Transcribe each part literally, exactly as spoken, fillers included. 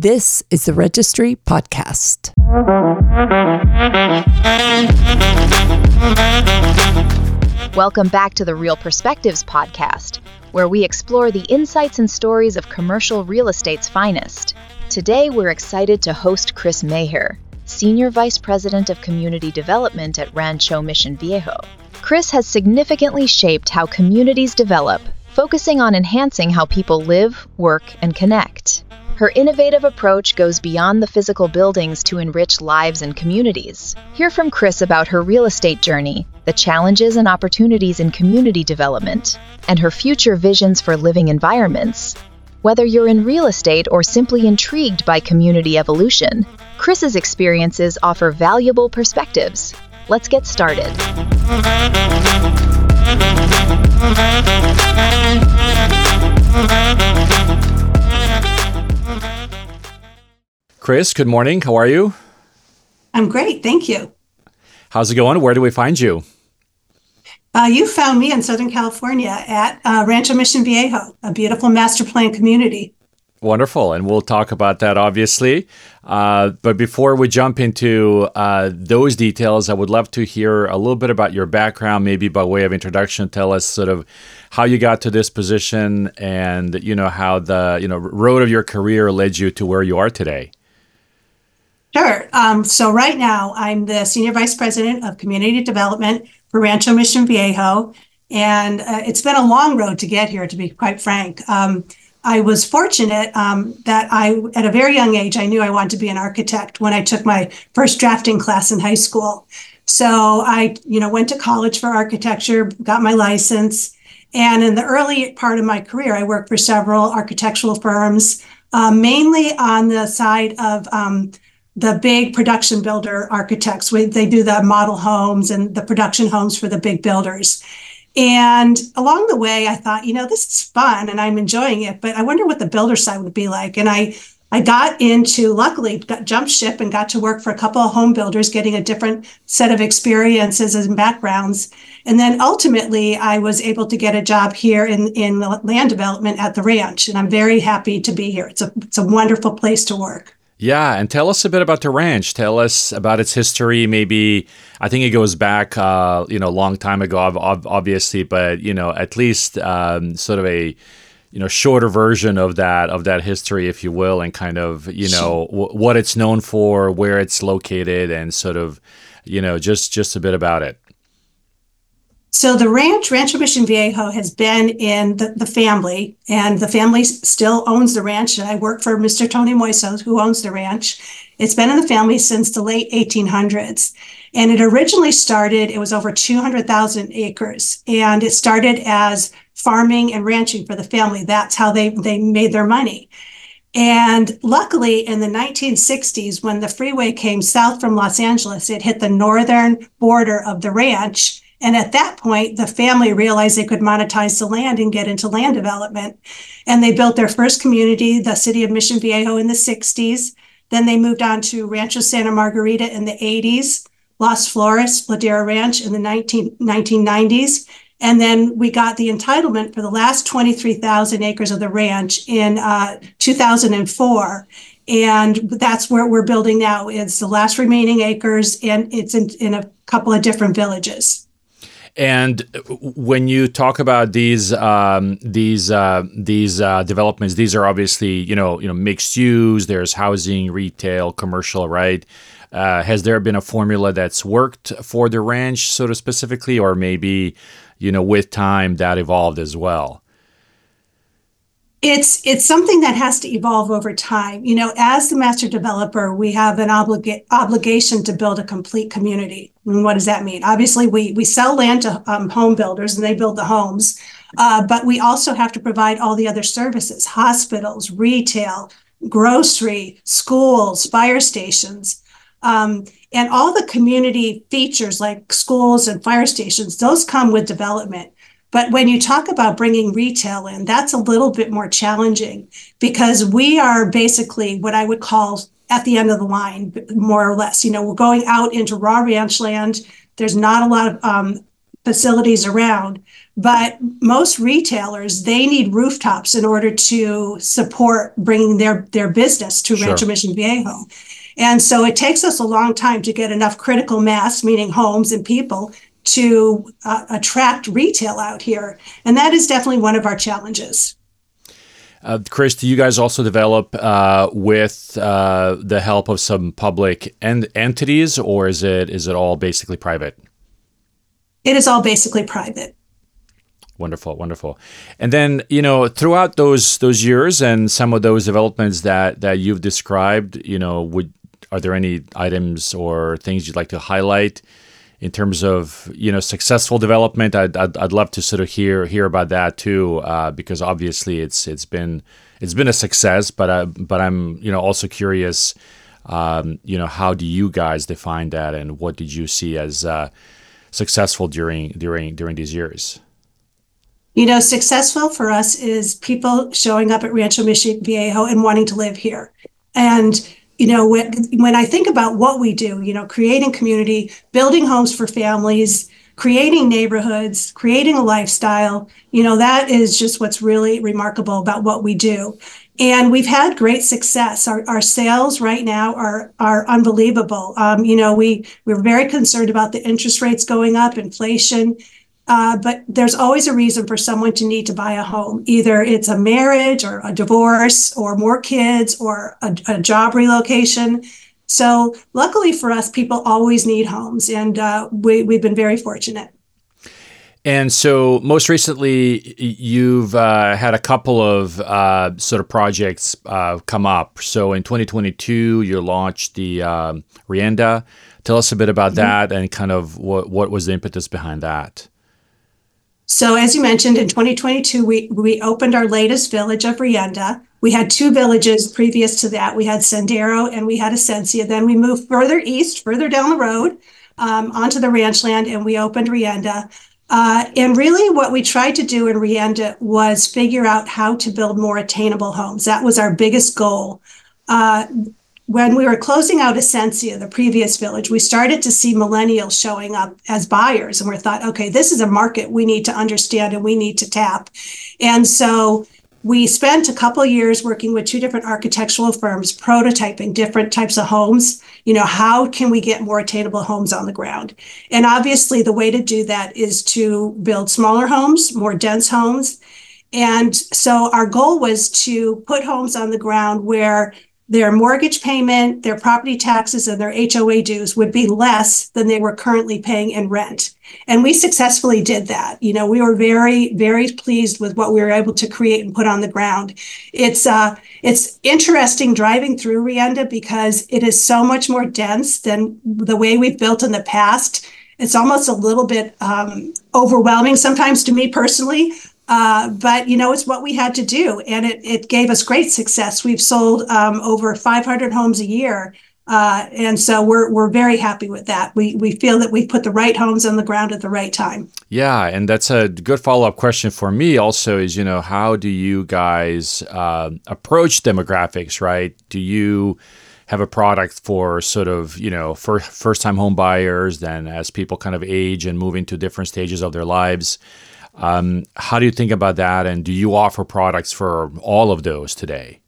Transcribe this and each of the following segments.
This is the Registry Podcast. Welcome back to the Real Perspectives Podcast, where we explore the insights and stories of commercial real estate's finest. Today, we're excited to host Chris Maher, Senior Vice President of Community Development at Rancho Mission Viejo. Chris has significantly shaped how communities develop, focusing on enhancing how people live, work, and connect. Her innovative approach goes beyond the physical buildings to enrich lives and communities. Hear from Chris about her real estate journey, the challenges and opportunities in community development, and her future visions for living environments. Whether you're in real estate or simply intrigued by community evolution, Chris's experiences offer valuable perspectives. Let's get started. Chris, good morning. How are you? I'm great. Thank you. How's it going? Where do we find you? Uh, you found me in Southern California at uh, Rancho Mission Viejo, a beautiful master plan community. Wonderful. And we'll talk about that, obviously. Uh, but before we jump into uh, those details, I would love to hear a little bit about your background, maybe by way of introduction. Tell us sort of how you got to this position and, you know, how the, you know, road of your career led you to where you are today. Sure. Um, so right now, I'm the Senior Vice President of Community Development for Rancho Mission Viejo. And uh, it's been a long road to get here, to be quite frank. Um, I was fortunate um, that I, at a very young age, I knew I wanted to be an architect when I took my first drafting class in high school. So I, you know, went to college for architecture, got my license. And in the early part of my career, I worked for several architectural firms, uh, mainly on the side of um, the big production builder architects. We, they do the model homes and the production homes for the big builders. And along the way, I thought, you know, this is fun and I'm enjoying it, but I wonder what the builder side would be like. And I, I got into, luckily, got jumped ship and got to work for a couple of home builders, getting a different set of experiences and backgrounds. And then ultimately, I was able to get a job here in, in land development at the ranch. And I'm very happy to be here. It's a, it's a wonderful place to work. Yeah, and tell us a bit about the ranch. Tell us about its history. Maybe, I think it goes back, uh, you know, a long time ago, ob- obviously, but, you know, at least um, sort of a, you know, shorter version of that, of that history, if you will, and kind of, you know, w- what it's known for, where it's located, and sort of, you know, just, just a bit about it. So the ranch, Rancho Mission Viejo, has been in the, the family, and the family still owns the ranch. And I work for Mister Tony Moisos, who owns the ranch. It's been in the family since the late eighteen hundreds. And it originally started, it was over two hundred thousand acres. And it started as farming and ranching for the family. That's how they, they made their money. And luckily, in the nineteen sixties, when the freeway came south from Los Angeles, it hit the northern border of the ranch. And at that point, the family realized they could monetize the land and get into land development. And they built their first community, the city of Mission Viejo, in the sixties. Then they moved on to Rancho Santa Margarita in the eighties, Los Flores, Ladera Ranch in the nineteen nineties. And then we got the entitlement for the last twenty-three thousand acres of the ranch in uh, two thousand four. And that's where we're building now. It's the last remaining acres, and it's in, in a couple of different villages. And when you talk about these um, these uh, these uh, developments, these are obviously you know you know mixed use. There's housing, retail, commercial, right? Uh, has there been a formula that's worked for the ranch, sort of specifically, or maybe you know with time that evolved as well? It's it's something that has to evolve over time. You know, as the master developer, we have an obliga- obligation to build a complete community. And what does that mean? Obviously, we we sell land to um, home builders and they build the homes, uh, but we also have to provide all the other services: hospitals, retail, grocery, schools, fire stations, um, and all the community features like schools and fire stations. Those come with development. But when you talk about bringing retail in, that's a little bit more challenging because we are basically what I would call at the end of the line, more or less. You know, we're going out into raw ranch land. There's not a lot of um, facilities around. But most retailers, they need rooftops in order to support bringing their, their business to Sure. Rancho Mission Viejo. And so it takes us a long time to get enough critical mass, meaning homes and people, to uh, attract retail out here. And that is definitely one of our challenges. Uh, Chris, do you guys also develop uh, with uh, the help of some public en- entities, or is it is it all basically private? It is all basically private. Wonderful, wonderful. And then, you know, throughout those those years and some of those developments that that you've described, you know, would are there any items or things you'd like to highlight in terms of, you know, successful development? I'd I'd, I'd love to sort of hear hear about that too, uh, because obviously it's it's been it's been a success. But uh, but I'm you know also curious, um, you know, how do you guys define that, and what did you see as uh, successful during during during these years? You know, successful for us is people showing up at Rancho Mission Viejo and wanting to live here. And you know, when, when I think about what we do, you know, creating community, building homes for families, creating neighborhoods, creating a lifestyle, you know, that is just what's really remarkable about what we do. And we've had great success. Our, our sales right now are are unbelievable. Um, you know, we, we're very concerned about the interest rates going up, inflation. Uh, but there's always a reason for someone to need to buy a home. Either it's a marriage or a divorce or more kids or a, a job relocation. So luckily for us, people always need homes, and uh, we, we've been very fortunate. And so most recently, you've uh, had a couple of uh, sort of projects uh, come up. So in twenty twenty-two, you launched the um, Rienda. Tell us a bit about mm-hmm. that and kind of what, what was the impetus behind that? So as you mentioned, in twenty twenty-two, we, we opened our latest village of Rienda. We had two villages previous to that. We had Sendero and we had Esencia. Then we moved further east, further down the road um, onto the ranch land, and we opened Rienda. Uh, and really what we tried to do in Rienda was figure out how to build more attainable homes. That was our biggest goal. Uh, When we were closing out Esencia, the previous village, we started to see millennials showing up as buyers. And we thought, okay, this is a market we need to understand and we need to tap. And so we spent a couple of years working with two different architectural firms, prototyping different types of homes. You know, how can we get more attainable homes on the ground? And obviously the way to do that is to build smaller homes, more dense homes. And so our goal was to put homes on the ground where their mortgage payment, their property taxes, and their H O A dues would be less than they were currently paying in rent. And we successfully did that. You know, we were very, very pleased with what we were able to create and put on the ground. It's uh, it's interesting driving through Rienda because it is so much more dense than the way we've built in the past. It's almost a little bit um, overwhelming sometimes to me personally. Uh, but, you know, it's what we had to do, and it, it gave us great success. We've sold um, over five hundred homes a year, uh, and so we're we're very happy with that. We we feel that we put the right homes on the ground at the right time. Yeah, and that's a good follow-up question for me also is, you know, how do you guys uh, approach demographics, right? Do you have a product for sort of, you know, for first-time home buyers, then as people kind of age and move into different stages of their lives? Um, how do you think about that? And do you offer products for all of those today?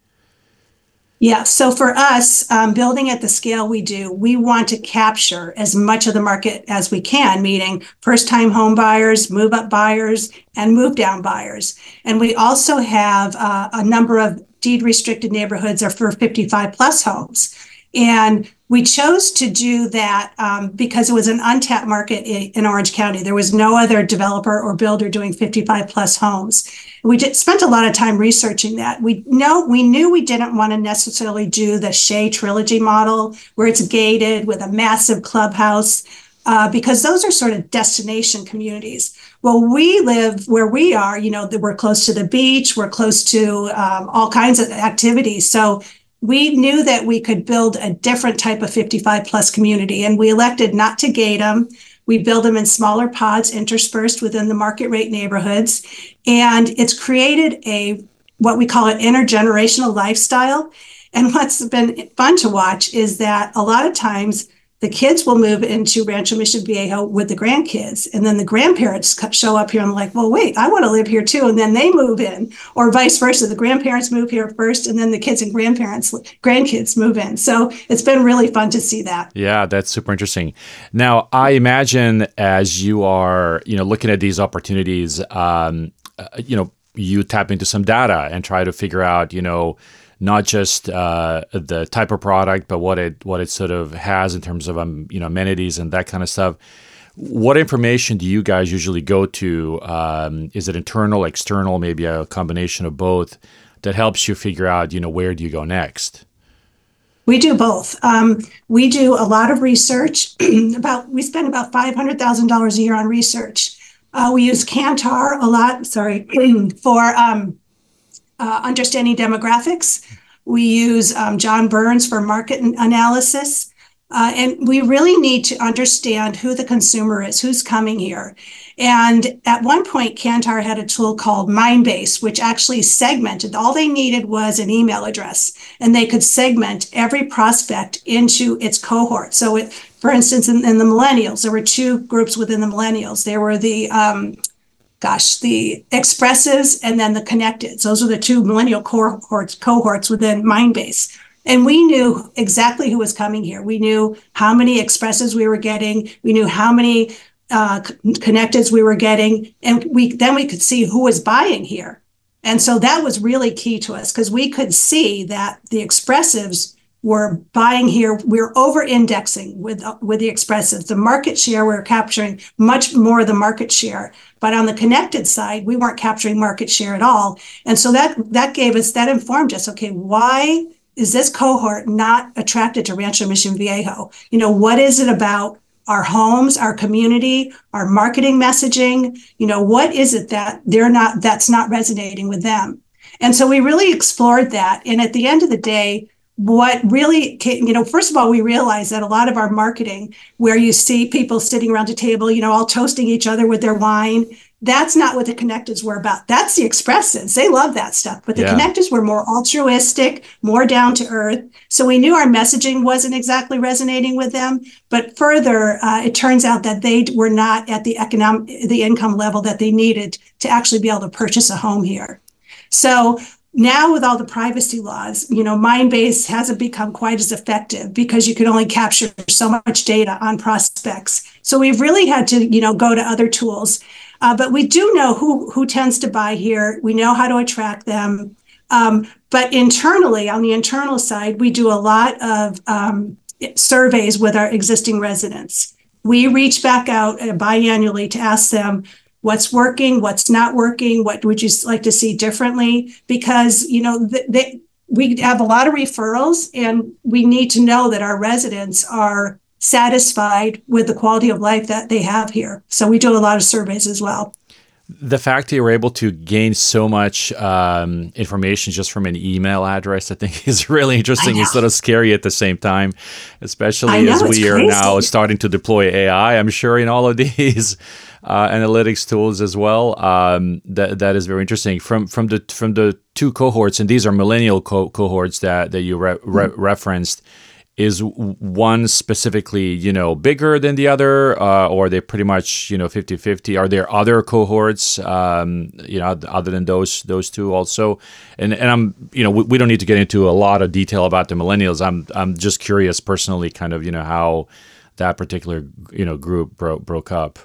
Yeah. So for us, um, building at the scale we do, we want to capture as much of the market as we can, meaning first-time home buyers, move-up buyers, and move-down buyers. And we also have uh, a number of deed-restricted neighborhoods are for fifty-five plus homes. And we chose to do that um, because it was an untapped market in, in Orange County. There was no other developer or builder doing fifty-five plus homes. We did, spent a lot of time researching that. We know we knew we didn't want to necessarily do the Shea Trilogy model where it's gated with a massive clubhouse uh, because those are sort of destination communities. Well, we live where we are, you know, we're close to the beach, we're close to um, all kinds of activities. So we knew that we could build a different type of fifty-five plus community, and we elected not to gate them. We build them in smaller pods interspersed within the market rate neighborhoods. And it's created a, what we call an intergenerational lifestyle. And what's been fun to watch is that a lot of times the kids will move into Rancho Mission Viejo with the grandkids. And then the grandparents show up here and like, well, wait, I want to live here too. And then they move in, or vice versa. The grandparents move here first, and then the kids and grandparents, grandkids move in. So it's been really fun to see that. Yeah, that's super interesting. Now, I imagine as you are, you know, looking at these opportunities, um, uh, you know, you tap into some data and try to figure out, you know, not just uh, the type of product, but what it what it sort of has in terms of um, you know, amenities and that kind of stuff. What information do you guys usually go to? Um, is it internal, external, maybe a combination of both, that helps you figure out, you know, where do you go next? We do both. Um, we do a lot of research. about we spend about five hundred thousand dollars a year on research. Uh, we use Kantar a lot. Sorry for. Um, Uh, understanding demographics. We use um, John Burns for market analysis. Uh, and we really need to understand who the consumer is, who's coming here. And at one point, Kantar had a tool called Mindbase, which actually segmented. All they needed was an email address, and they could segment every prospect into its cohort. So, it, for instance, in, in the millennials, there were two groups within the millennials. There were the um, Gosh, the expressives and then the connecteds. Those are the two millennial cohorts, cohorts within Mindbase. And we knew exactly who was coming here. We knew how many expressives we were getting. We knew how many uh, connecteds we were getting. And we then we could see who was buying here. And so that was really key to us, because we could see that the expressives were buying here. We were over-indexing with uh, with the expressives. The market share, we were capturing much more of the market share. But on the connected side, we weren't capturing market share at all. And so that that gave us, that informed us, okay, why is this cohort not attracted to Rancho Mission Viejo? You know, what is it about our homes, our community, our marketing messaging? You know, what is it that they're not, that's not resonating with them? And so we really explored that. And at the end of the day, what really, you know, first of all, we realized that a lot of our marketing, where you see people sitting around a table, you know, all toasting each other with their wine, that's not what the connecteds were about. That's the expressives. They love that stuff. But the yeah. connecteds were more altruistic, more down to earth. So we knew our messaging wasn't exactly resonating with them. But further, uh, it turns out that they were not at the economic, the income level that they needed to actually be able to purchase a home here. So now with all the privacy laws, you know, Mindbase hasn't become quite as effective, because you can only capture so much data on prospects. So we've really had to, you know, go to other tools. Uh, but we do know who who tends to buy here. We know how to attract them. Um, but internally, on the internal side, we do a lot of um, surveys with our existing residents. We reach back out uh, biannually to ask them, what's working, what's not working, what would you like to see differently? Because, you know, th- they, we have a lot of referrals, and we need to know that our residents are satisfied with the quality of life that they have here. So we do a lot of surveys as well. The fact that you're able to gain so much um, information just from an email address, I think, is really interesting. It's sort of scary at the same time, especially know, as we are now starting to deploy A I, I'm sure, in all of these uh, analytics tools as well. Um, that that is very interesting. From from the from the two cohorts, and these are millennial co- cohorts that that you re- re- mm-hmm. referenced. Is one specifically, you know, bigger than the other, uh, or are they pretty much, you know, fifty-fifty? Are there other cohorts, um, you know, other than those those two also? And and I'm, you know, we, we don't need to get into a lot of detail about the millennials. I'm I'm just curious personally, kind of, you know, how that particular, you know, group bro- broke up.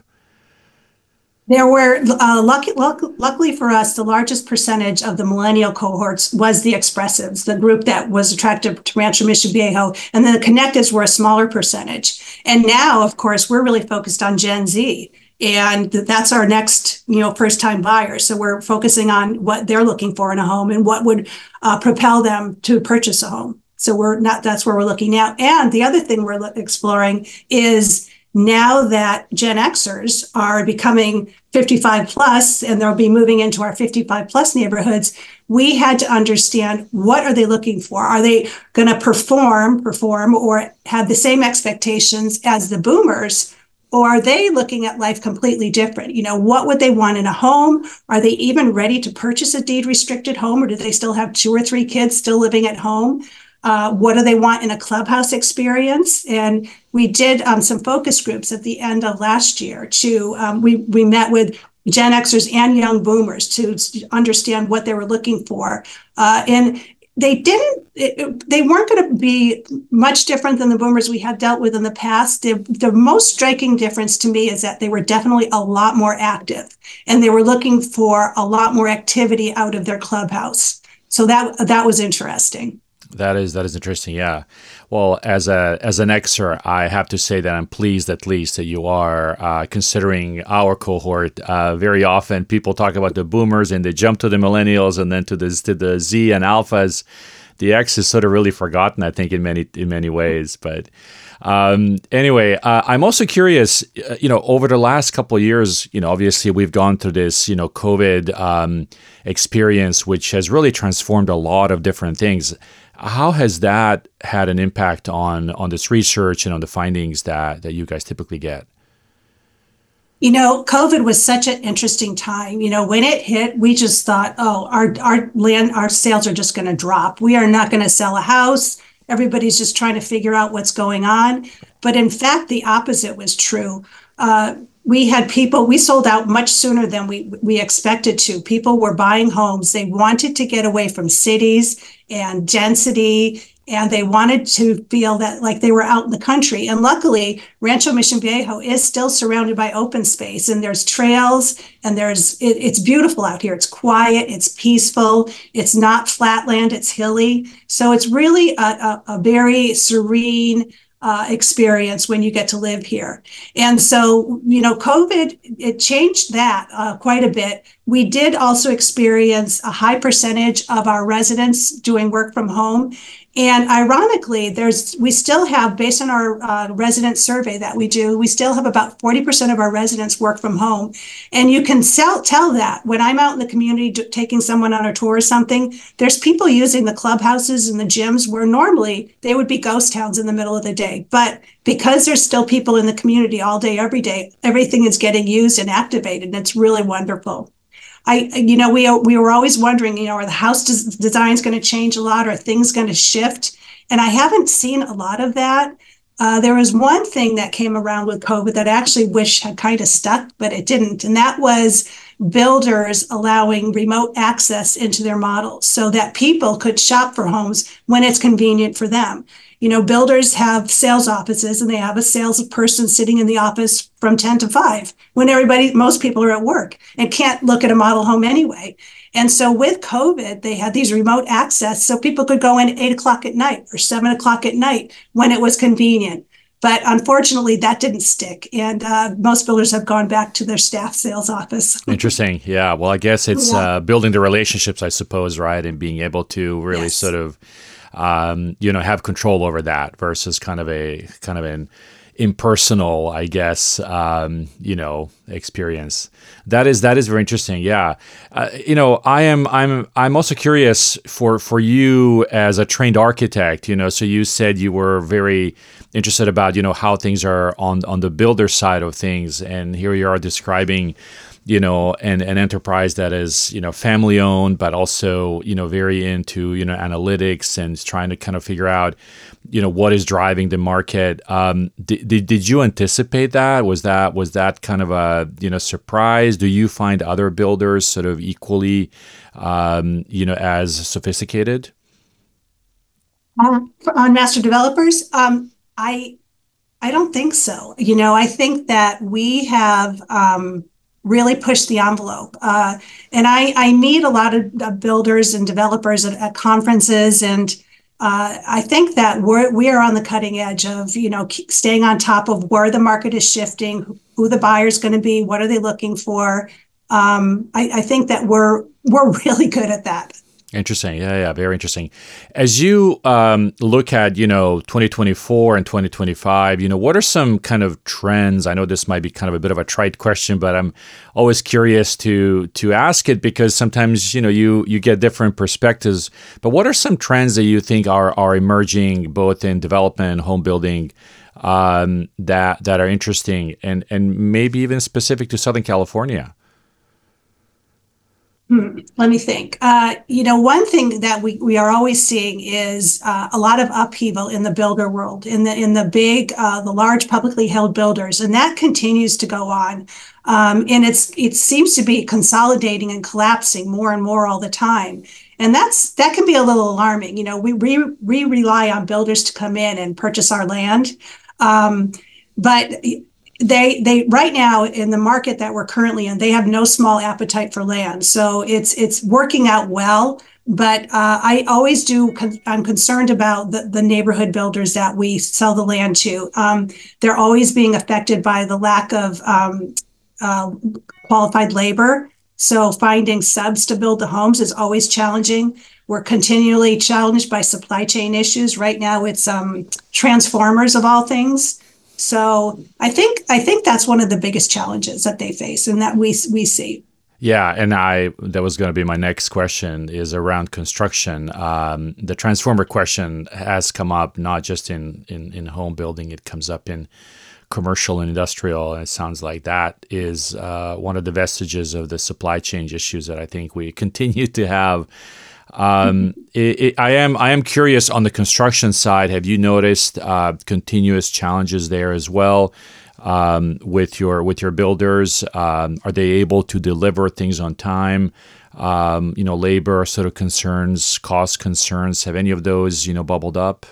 There were, uh, lucky, luck, luckily for us, the largest percentage of the millennial cohorts was the expressives, the group that was attracted to Rancho Mission Viejo, and then the connecteds were a smaller percentage. And now, of course, we're really focused on Gen Z, and that's our next, you know, first-time buyers. So we're focusing on what they're looking for in a home and what would uh, propel them to purchase a home. So we're not, that's where we're looking now. And the other thing we're exploring is, now that Gen Xers are becoming fifty-five plus, and they'll be moving into our fifty-five plus neighborhoods, we had to understand, what are they looking for? Are they going to perform, perform, or have the same expectations as the boomers? Or are they looking at life completely different? You know, what would they want in a home? Are they even ready to purchase a deed restricted home, or do they still have two or three kids still living at home? Uh, what do they want in a clubhouse experience? And we did um, some focus groups at the end of last year. To um, we we met with Gen Xers and young boomers to understand what they were looking for, uh, and they didn't. It, it, they weren't going to be much different than the boomers we had dealt with in the past. The, the most striking difference to me is that they were definitely a lot more active, and they were looking for a lot more activity out of their clubhouse. So that that was interesting. That is that is interesting. Yeah. Well, as a as an Xer, I have to say that I'm pleased at least that you are uh, considering our cohort. Uh, very often, people talk about the boomers and they jump to the millennials and then to the to the Z and alphas. The X is sort of really forgotten, I think, in many in many ways. But um, anyway, uh, I'm also curious. Uh, you know, over the last couple of years, you know, obviously we've gone through this, you know, COVID um, experience, which has really transformed a lot of different things. How has that had an impact on on this research and on the findings that that you guys typically get? You know, COVID was such an interesting time. You know, when it hit, we just thought, oh, our our land, our sales are just going to drop. We are not going to sell a house. Everybody's just trying to figure out what's going on. But in fact, the opposite was true. Uh, we had people, we sold out much sooner than we, we expected to. People were buying homes. They wanted to get away from cities and density, and they wanted to feel that like they were out in the country. And luckily, Rancho Mission Viejo is still surrounded by open space, and there's trails, and there's it, it's beautiful out here. It's quiet, it's peaceful, it's not flatland, it's hilly. So it's really a, a, a very serene Uh, experience when you get to live here. And so, you know, COVID, it changed that uh, quite a bit. We did also experience a high percentage of our residents doing work from home. And ironically, there's we still have, based on our uh, resident survey that we do, we still have about forty percent of our residents work from home. And you can sell, tell that when I'm out in the community d- taking someone on a tour or something, there's people using the clubhouses and the gyms where normally they would be ghost towns in the middle of the day. But because there's still people in the community all day, every day, everything is getting used and activated. And it's really wonderful. I, you know, we we were always wondering, you know, are the house des- designs going to change a lot? Are things going to shift? And I haven't seen a lot of that. Uh, there was one thing that came around with COVID that I actually wish had kind of stuck, but it didn't. And that was builders allowing remote access into their models so that people could shop for homes when it's convenient for them. You know, builders have sales offices, and they have a salesperson sitting in the office from ten to five when everybody, most people are at work and can't look at a model home anyway. And so with COVID, they had these remote access so people could go in at eight o'clock at night or seven o'clock at night when it was convenient. But unfortunately, that didn't stick. And uh, most builders have gone back to their staff sales office. Interesting. Yeah. Well, I guess it's Yeah. uh, building the relationships, I suppose, right? And being able to really Yes. sort of, um, you know, have control over that versus kind of a kind of an impersonal, I guess, um, you know, experience. That is that is very interesting. Yeah. Uh, you know, I am I'm I'm also curious for for you as a trained architect. You know, so you said you were very interested about, you know, how things are on on the builder side of things, and here you are describing, you know, an, an enterprise that is, you know, family owned, but also, you know, very into, you know, analytics and trying to kind of figure out, you know, what is driving the market. Um, did, did, did you anticipate that? Was that, was that kind of a, you know, surprise? Do you find other builders sort of equally, um, you know, as sophisticated? Um, on master developers, um, I, I don't think so. You know, I think that we have, um, really push the envelope. Uh, and I, I meet a lot of uh, builders and developers at, at conferences. And uh, I think that we're, we are on the cutting edge of, you know, keep staying on top of where the market is shifting, who the buyer is going to be, what are they looking for. Um, I, I think that we're, we're really good at that. Interesting. Yeah, yeah, very interesting. As you um, look at, you know, twenty twenty-four and twenty twenty-five, you know, what are some kind of trends? I know this might be kind of a bit of a trite question, but I'm always curious to to ask it because sometimes, you know, you you get different perspectives. But what are some trends that you think are are emerging both in development and home building um, that that are interesting and and maybe even specific to Southern California? Hmm, let me think. Uh, you know, one thing that we, we are always seeing is uh, a lot of upheaval in the builder world, in the in the big, uh, the large publicly held builders, and that continues to go on. Um, and it's it seems to be consolidating and collapsing more and more all the time. And that's that can be a little alarming. You know, we we, we rely on builders to come in and purchase our land. Um, but they they right now in the market that we're currently in, they have no small appetite for land. So it's it's working out well. But uh, I always do. Con- I'm concerned about the, the neighborhood builders that we sell the land to. Um, they're always being affected by the lack of um, uh, qualified labor. So finding subs to build the homes is always challenging. We're continually challenged by supply chain issues. Right now, it's um, transformers of all things. So I think I think that's one of the biggest challenges that they face and that we we see. Yeah, and I that was going to be my next question is around construction. Um, the transformer question has come up not just in, in, in home building, it comes up in commercial and industrial, and it sounds like that is uh, one of the vestiges of the supply chain issues that I think we continue to have. Um, it, it, I am I am curious on the construction side. Have you noticed uh, continuous challenges there as well? Um, with your with your builders, um, are they able to deliver things on time? Um, you know, labor sort of concerns, cost concerns. Have any of those you know bubbled up?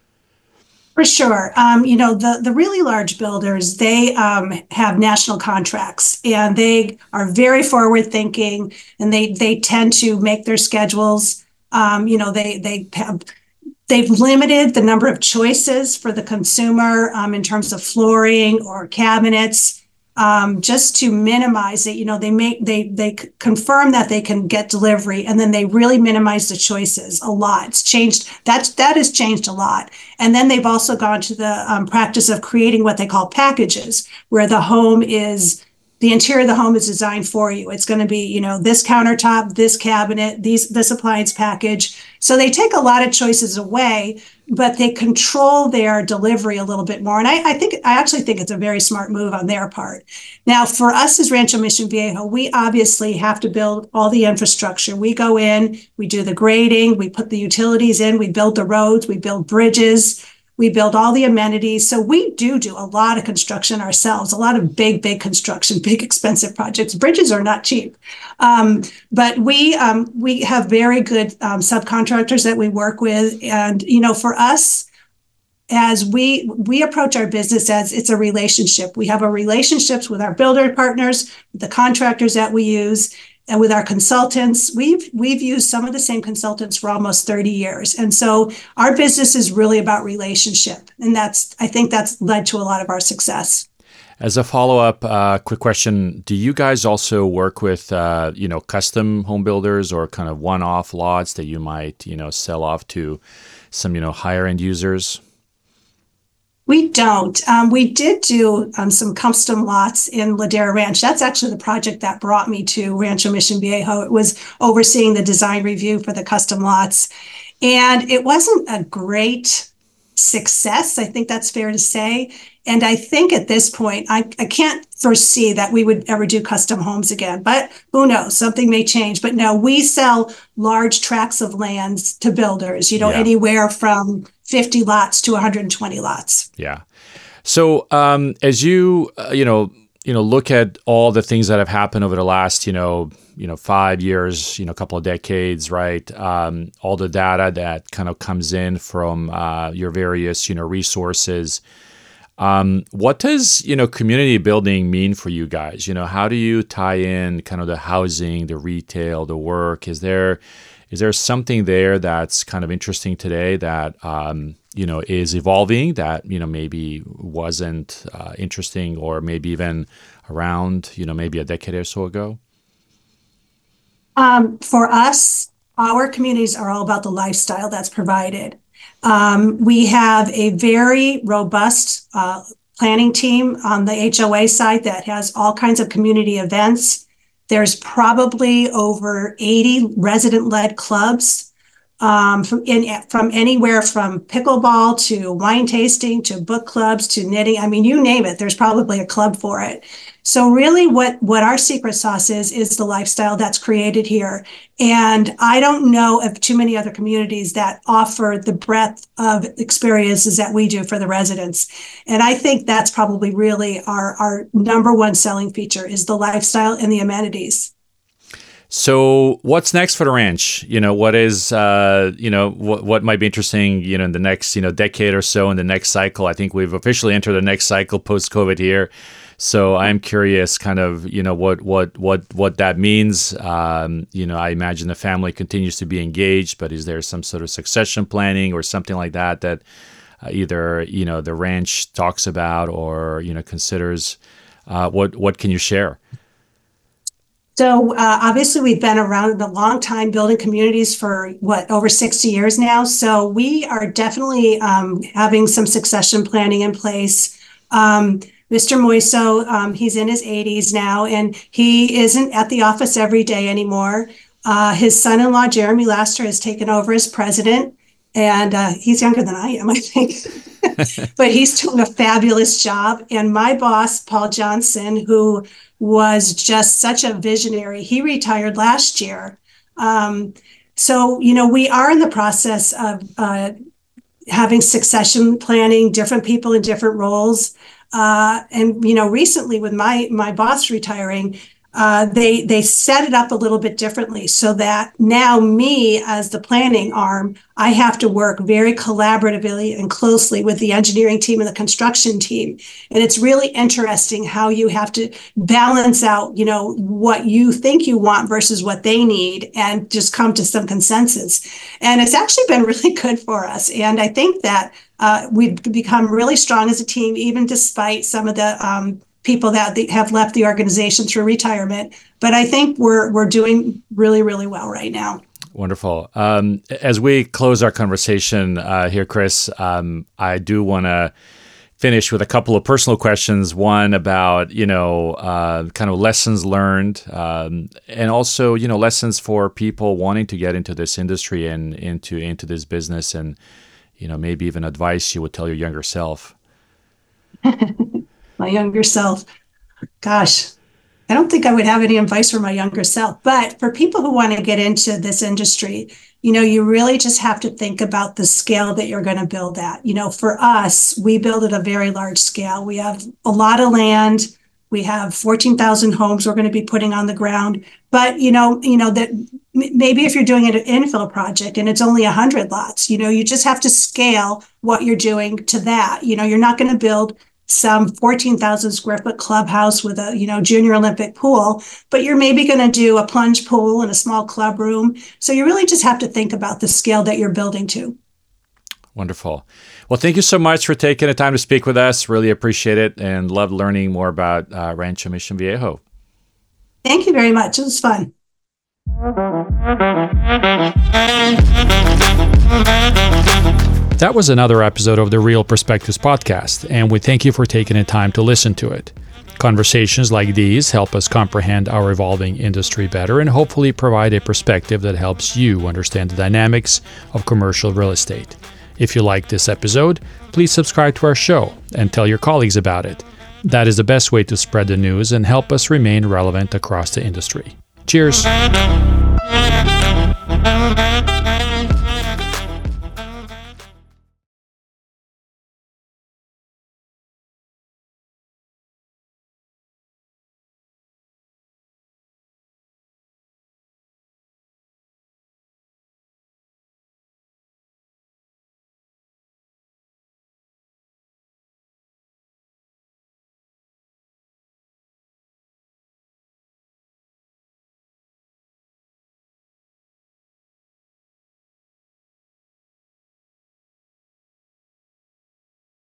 For sure. Um, you know, the, the really large builders, they um, have national contracts and they are very forward thinking and they they tend to make their schedules. Um, you know, they they have They've limited the number of choices for the consumer um, in terms of flooring or cabinets, um, just to minimize it. You know, they make they they confirm that they can get delivery, and then they really minimize the choices a lot. It's changed. That that has changed a lot. And then they've also gone to the um, practice of creating what they call packages, where the home is. The interior of the home is designed for you. It's going to be, you know, this countertop, this cabinet, these this appliance package. So they take a lot of choices away, but they control their delivery a little bit more. And I, I think I actually think it's a very smart move on their part. Now, for us as Rancho Mission Viejo, we obviously have to build all the infrastructure. We go in, we do the grading, we put the utilities in, we build the roads, we build bridges. We build all the amenities. So we do do a lot of construction ourselves, a lot of big, big construction, big, expensive projects. Bridges are not cheap. Um, but we um, we have very good um, subcontractors that we work with. And, you know, for us, as we we approach our business as it's a relationship. We have a relationships with our builder partners, with the contractors that we use, and with our consultants. We've we've used some of the same consultants for almost thirty years. And so our business is really about relationship. And that's I think that's led to a lot of our success. As a follow-up, uh, quick question: do you guys also work with, uh, you know, custom home builders or kind of one-off lots that you might, you know, sell off to some, you know, higher-end users? We don't. Um, we did do um, some custom lots in Ladera Ranch. That's actually the project that brought me to Rancho Mission Viejo. It was overseeing the design review for the custom lots. And it wasn't a great success. I think that's fair to say. And I think at this point, I, I can't foresee that we would ever do custom homes again. But who knows? Something may change. But no, we sell large tracts of lands to builders, you know, Yeah. anywhere from fifty lots to one hundred twenty lots. Yeah. So um, as you uh, you know you know look at all the things that have happened over the last you know you know five years, you know, a couple of decades, right? Um, all the data that kind of comes in from uh, your various you know resources. Um, what does you know community building mean for you guys? You know, how do you tie in kind of the housing, the retail, the work? Is there Is there something there that's kind of interesting today that, um, you know, is evolving that, you know, maybe wasn't uh, interesting or maybe even around, you know, maybe a decade or so ago? Um, for us, our communities are all about the lifestyle that's provided. Um, we have a very robust uh, planning team on the H O A side that has all kinds of community events. There's probably over eighty resident-led clubs. um, from in, from anywhere from pickleball to wine tasting to book clubs to knitting. I mean, you name it, there's probably a club for it. So really what, what our secret sauce is, is the lifestyle that's created here. And I don't know of too many other communities that offer the breadth of experiences that we do for the residents. And I think that's probably really our, our number one selling feature is the lifestyle and the amenities. So what's next for the ranch? You know, what is, uh, you know, what what might be interesting, you know, in the next, you know, decade or so, in the next cycle? I think we've officially entered the next cycle post-COVID here. So I'm curious kind of, you know, what what what what that means. Um, you know, I imagine the family continues to be engaged, but is there some sort of succession planning or something like that that uh, either, you know, the ranch talks about or, you know, considers? Uh, what what can you share? So uh, obviously we've been around a long time building communities for what, over sixty years now. So we are definitely um, having some succession planning in place. Um, Mister Moiso, um, he's in his eighties now, and he isn't at the office every day anymore. Uh, his son-in-law, Jeremy Laster, has taken over as president, and uh, he's younger than I am, I think. But he's doing a fabulous job. And my boss, Paul Johnson, who was just such a visionary, he retired last year. Um, so, you know, we are in the process of uh, having succession planning, different people in different roles. Uh, and, you know, recently with my my boss retiring, uh, they they set it up a little bit differently so that now me as the planning arm, I have to work very collaboratively and closely with the engineering team and the construction team. And it's really interesting how you have to balance out, you know, what you think you want versus what they need and just come to some consensus. And it's actually been really good for us. And I think that uh, we've become really strong as a team, even despite some of the um, people that have left the organization through retirement. But I think we're we're doing really, really well right now. Wonderful. Um, as we close our conversation uh, here, Chris, um, I do want to finish with a couple of personal questions. One about, you know, uh, kind of lessons learned, um, and also, you know, lessons for people wanting to get into this industry and into into this business, and, you know, maybe even advice you would tell your younger self. My younger self, gosh, I don't think I would have any advice for my younger self. But for people who want to get into this industry, you know, you really just have to think about the scale that you're going to build at. You know, for us, we build at a very large scale. We have a lot of land. We have fourteen thousand homes we're going to be putting on the ground. But, you know, you know that maybe if you're doing an infill project and it's only one hundred lots, you know, you just have to scale what you're doing to that. You know, you're not going to build some fourteen thousand square foot clubhouse with a, you know, junior Olympic pool, but you're maybe going to do a plunge pool and a small club room. So you really just have to think about the scale that you're building to. Wonderful. Well, thank you so much for taking the time to speak with us. Really appreciate it and love learning more about uh, Rancho Mission Viejo. Thank you very much. It was fun. That was another episode of the Real Perspectives podcast, and we thank you for taking the time to listen to it. Conversations like these help us comprehend our evolving industry better and hopefully provide a perspective that helps you understand the dynamics of commercial real estate. If you like this episode, please subscribe to our show and tell your colleagues about it. That is the best way to spread the news and help us remain relevant across the industry. Cheers!